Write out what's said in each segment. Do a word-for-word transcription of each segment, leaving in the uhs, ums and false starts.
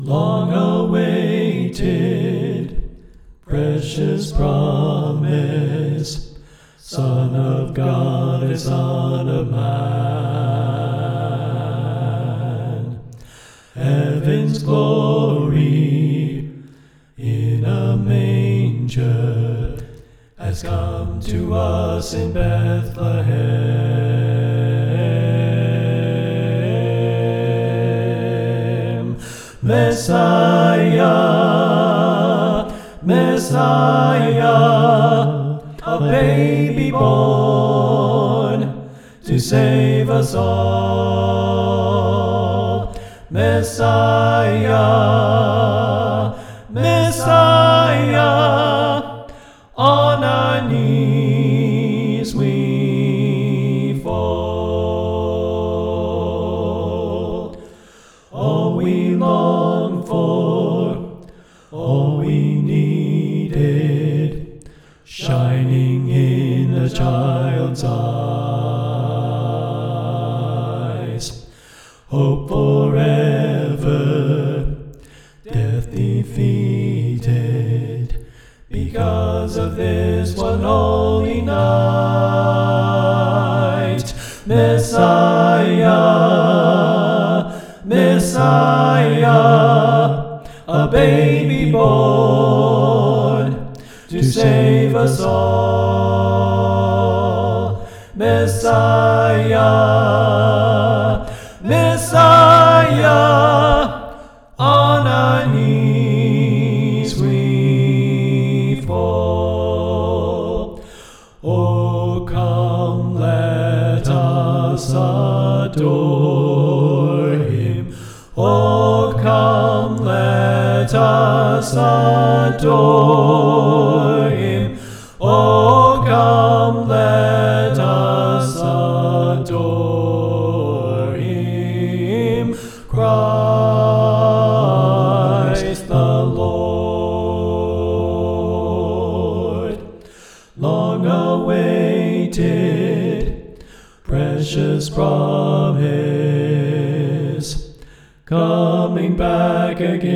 Long awaited, precious promise, Son of God and Son of Man. Heaven's glory in a manger has come to us in Bethlehem. Messiah, Messiah, a baby born to save us all. Messiah, Messiah, on our knees we fall. All we long for, all we needed, shining in a child's eyes. Hope forever, death defeated, because of this one holy night. Messiah, Messiah, a baby born to save us all. Messiah, Messiah, on our knees we fall. Oh, come, let us adore him. Oh, come, let us adore him. Oh, come, let us adore him. Christ the Lord. Long awaited, precious promise, coming back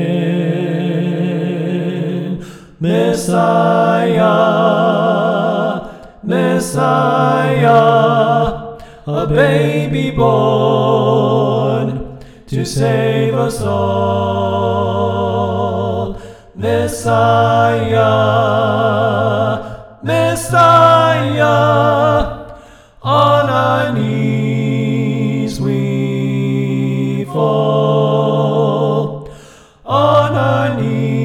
again. Messiah, Messiah, a baby born to save us all. Messiah, Messiah, on our knees we fall. On our knees